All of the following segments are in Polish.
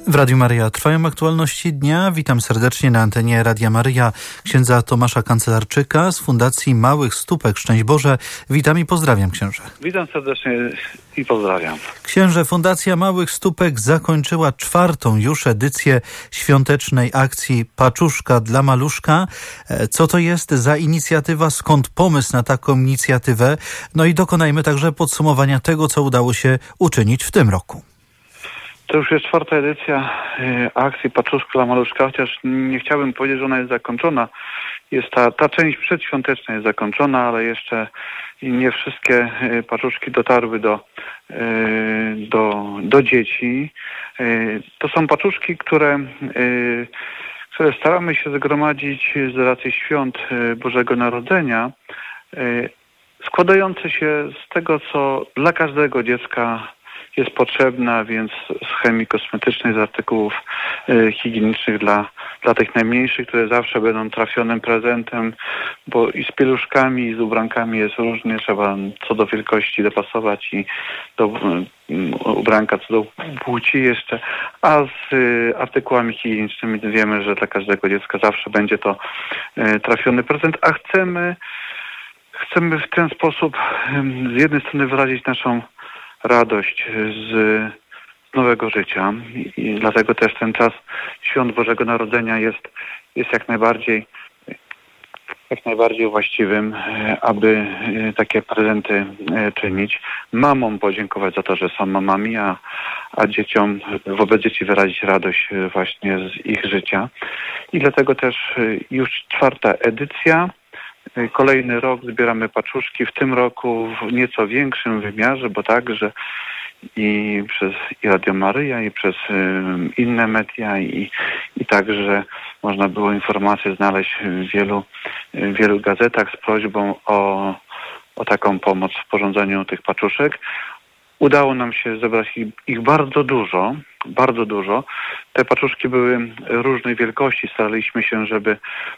W Radiu Maryja trwają aktualności dnia. Witam serdecznie na antenie Radia Maryja księdza Tomasza Kancelarczyka z Fundacji Małych Stópek. Szczęść Boże. Witam i pozdrawiam, księże. Witam serdecznie i pozdrawiam. Księże, Fundacja Małych Stópek zakończyła 4. już edycję świątecznej akcji Paczuszka dla Maluszka. Co to jest za inicjatywa? Skąd pomysł na taką inicjatywę? No i dokonajmy także podsumowania tego, co udało się uczynić w tym roku. To już jest 4. edycja akcji Paczuszka dla Maluszka, chociaż nie chciałbym powiedzieć, że ona jest zakończona. Jest ta część przedświąteczna jest zakończona, ale jeszcze nie wszystkie paczuszki dotarły do dzieci. To są paczuszki, które staramy się zgromadzić z racji świąt Bożego Narodzenia, składające się z tego, co dla każdego dziecka jest potrzebna, a więc z chemii kosmetycznej, z artykułów higienicznych dla tych najmniejszych, które zawsze będą trafionym prezentem, bo i z pieluszkami, i z ubrankami jest różnie, trzeba co do wielkości dopasować i do ubranka co do płci jeszcze, a z artykułami higienicznymi wiemy, że dla każdego dziecka zawsze będzie to trafiony prezent, a chcemy w ten sposób z jednej strony wyrazić naszą radość z nowego życia i dlatego też ten czas świąt Bożego Narodzenia jest jak najbardziej właściwym, aby takie prezenty czynić. Mamom podziękować za to, że są mamami, a dzieciom, wobec dzieci wyrazić radość właśnie z ich życia. I dlatego też już 4. edycja. Kolejny rok zbieramy paczuszki, w tym roku w nieco większym wymiarze, bo także i przez Radio Maryja, i przez inne media, i także można było informacje znaleźć w wielu gazetach z prośbą o taką pomoc w sporządzeniu tych paczuszek. Udało nam się zebrać ich bardzo dużo. Te paczuszki były różnej wielkości. Staraliśmy się, żeby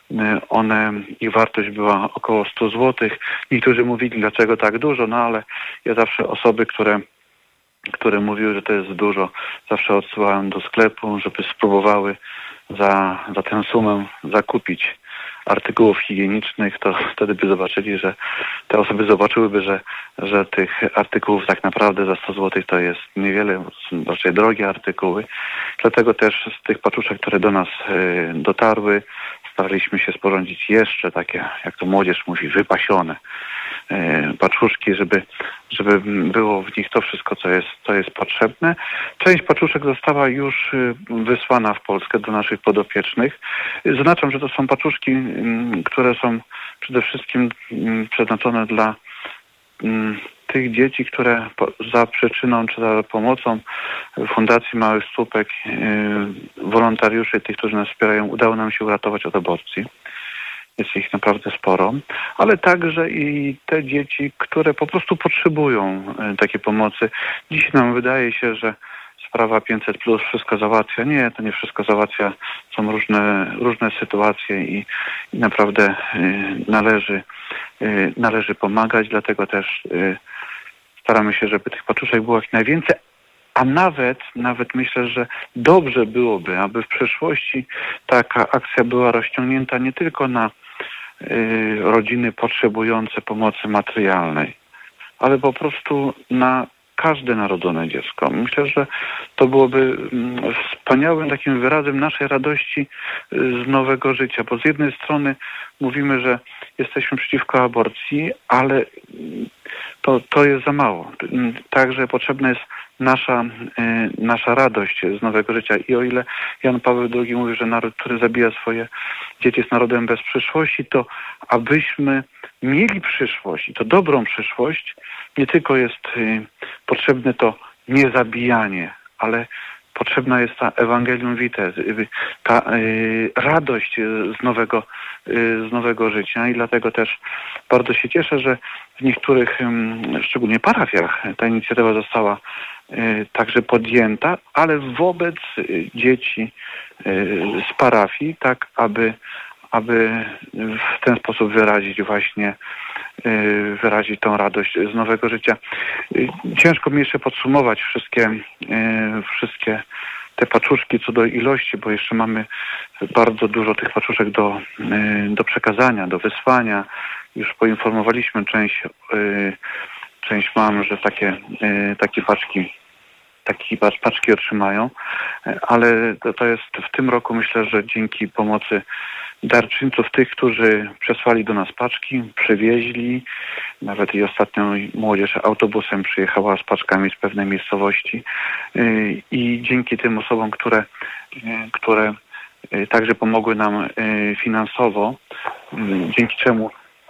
ich wartość była około 100 zł. Niektórzy mówili, dlaczego tak dużo, no ale ja zawsze osoby, które mówiły, że to jest dużo, zawsze odsyłałem do sklepu, żeby spróbowały za tę sumę zakupić artykułów higienicznych, to wtedy by zobaczyli, że te osoby zobaczyłyby, że tych artykułów tak naprawdę za 100 zł to jest niewiele, są raczej drogie artykuły. Dlatego też z tych paczuszek, które do nas dotarły, staraliśmy się sporządzić jeszcze takie, jak to młodzież mówi, wypasione paczuszki, żeby było w nich to wszystko, co jest potrzebne. Część paczuszek została już wysłana w Polskę do naszych podopiecznych. Zaznaczam, że to są paczuszki, które są przede wszystkim przeznaczone dla tych dzieci, które za przyczyną czy za pomocą Fundacji Małych Stópek, wolontariuszy, tych, którzy nas wspierają, udało nam się uratować od aborcji. Jest ich naprawdę sporo, ale także i te dzieci, które po prostu potrzebują takiej pomocy. Dziś nam wydaje się, że sprawa 500+ wszystko załatwia. Nie, to nie wszystko załatwia. Są różne sytuacje i naprawdę należy pomagać. Dlatego też staramy się, żeby tych paczuszek było jak najwięcej. A nawet myślę, że dobrze byłoby, aby w przyszłości taka akcja była rozciągnięta nie tylko na rodziny potrzebujące pomocy materialnej, ale po prostu na każde narodzone dziecko. Myślę, że to byłoby wspaniałym takim wyrazem naszej radości z nowego życia, bo z jednej strony mówimy, że jesteśmy przeciwko aborcji, ale to jest za mało. Także potrzebna jest nasza radość z nowego życia. I o ile Jan Paweł II mówi, że naród, który zabija swoje dzieci, jest narodem bez przyszłości, to abyśmy mieli przyszłość, i to dobrą przyszłość, nie tylko jest potrzebne to niezabijanie, potrzebna jest ta Evangelium Vitae, ta radość z nowego życia i dlatego też bardzo się cieszę, że w niektórych, szczególnie parafiach, ta inicjatywa została także podjęta, ale wobec dzieci z parafii, tak aby w ten sposób wyrazić tą radość z nowego życia. Ciężko mi jeszcze podsumować wszystkie te paczuszki co do ilości, bo jeszcze mamy bardzo dużo tych paczuszek do przekazania, do wysłania. Już poinformowaliśmy część mam, że takie paczki otrzymają, ale to jest w tym roku, myślę, że dzięki pomocy darczyńców, tych, którzy przesłali do nas paczki, przywieźli, nawet i ostatnio młodzież autobusem przyjechała z paczkami z pewnej miejscowości i dzięki tym osobom, które także pomogły nam finansowo, dzięki czemu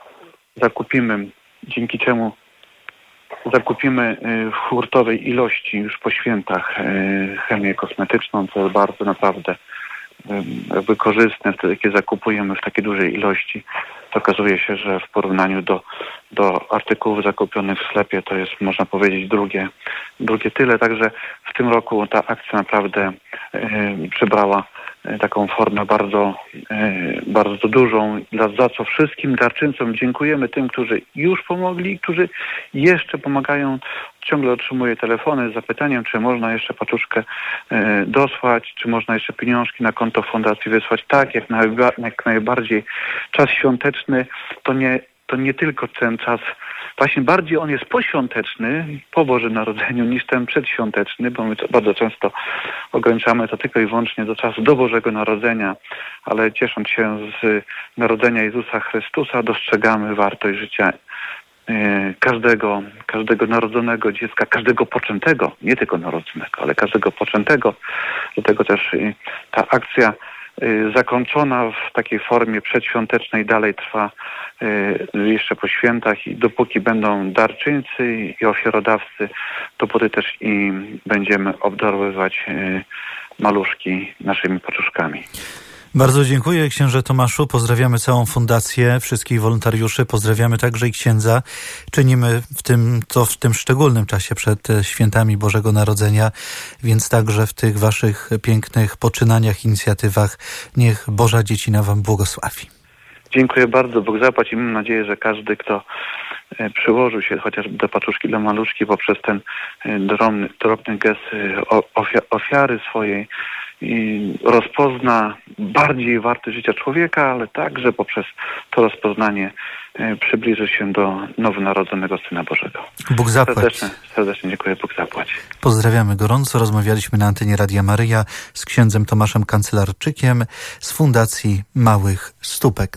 zakupimy w hurtowej ilości już po świętach chemię kosmetyczną, co jest bardzo naprawdę jakby korzystne, wtedy kiedy zakupujemy w takiej dużej ilości, to okazuje się, że w porównaniu do artykułów zakupionych w sklepie to jest, można powiedzieć, drugie tyle. Także w tym roku ta akcja naprawdę przybrała taką formę bardzo dużą, za co wszystkim darczyńcom dziękujemy, tym, którzy już pomogli, którzy jeszcze pomagają. Ciągle otrzymuję telefony z zapytaniem, czy można jeszcze paczuszkę dosłać, czy można jeszcze pieniążki na konto fundacji wysłać. Tak, jak najbardziej. Czas świąteczny to nie tylko ten czas, właśnie bardziej on jest poświąteczny, po Bożym Narodzeniu, niż ten przedświąteczny, bo my bardzo często ograniczamy to tylko i wyłącznie do czasu do Bożego Narodzenia, ale ciesząc się z narodzenia Jezusa Chrystusa, dostrzegamy wartość życia każdego narodzonego dziecka, każdego poczętego, nie tylko narodzonego, ale każdego poczętego. Dlatego też ta akcja zakończona w takiej formie przedświątecznej dalej trwa jeszcze po świętach i dopóki będą darczyńcy i ofiarodawcy, dopóty też i będziemy obdarowywać maluszki naszymi paczuszkami. Bardzo dziękuję, księże Tomaszu. Pozdrawiamy całą fundację, wszystkich wolontariuszy. Pozdrawiamy także i księdza. Czynimy w tym szczególnym czasie przed świętami Bożego Narodzenia, więc także w tych waszych pięknych poczynaniach, inicjatywach niech Boża Dziecina wam błogosławi. Dziękuję bardzo, Bóg zapłać i mam nadzieję, że każdy, kto przyłożył się chociażby do paczuszki dla maluszki poprzez ten drobny gest ofiary swojej, i rozpozna bardziej wartość życia człowieka, ale także poprzez to rozpoznanie przybliży się do nowonarodzonego Syna Bożego. Bóg zapłać. Serdecznie dziękuję, Bóg zapłać. Pozdrawiamy gorąco. Rozmawialiśmy na antenie Radia Maryja z księdzem Tomaszem Kancelarczykiem z Fundacji Małych Stópek.